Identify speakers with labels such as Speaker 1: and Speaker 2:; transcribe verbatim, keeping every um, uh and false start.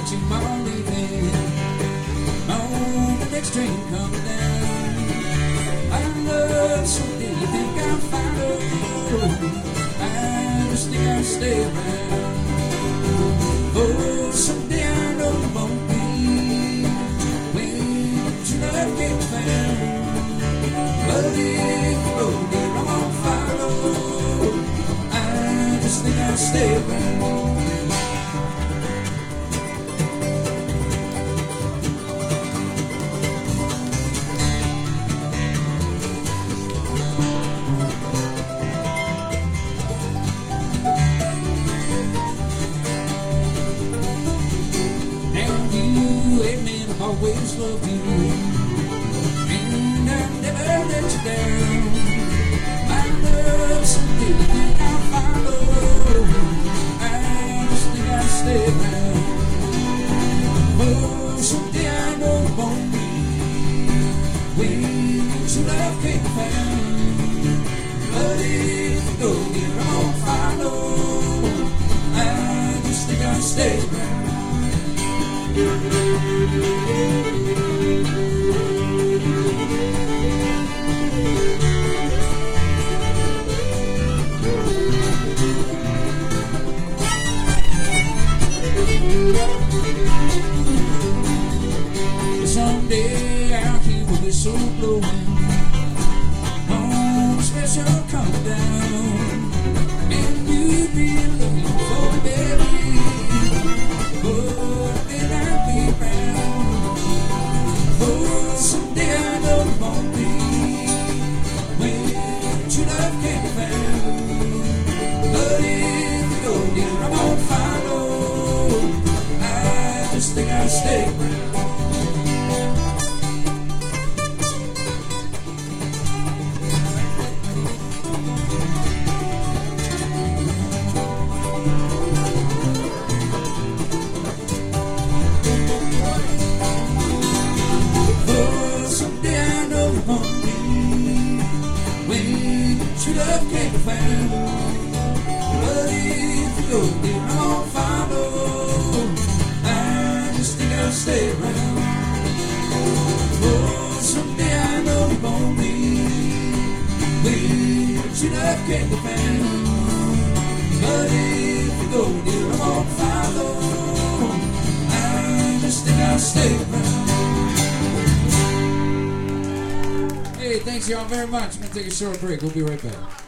Speaker 1: let your mama leave in. On the next train coming down. I love someday you think I'll find her. I just think I'll stay around. Oh, someday I know it won't be when true love can't be found. But if you go there, I'm gonna follow. I just think I'll stay around. Always loved you, and I'll never let you down. My love, someday you think I'll follow. I just think I'll stay around. Oh, someday I know it won't be when true love can't be found. But if you go there, I won't follow. I just think I'll stay around. Someday out here with the soul blowing on a special countdown, and you be looking for me, baby. But then I'll be around. Oh, someday I know it won't be when true love can't be found. But if you go there, I won't follow. I just think I'll stay around. True love can't be found. But if you go there, I won't follow. I just think I'll stay around. Oh, someday I know it won't be when true love can't be found. But if you go there, I won't follow. I just think I'll stay around. Hey, thanks y'all very much. I'm going to take a short break. We'll be right back.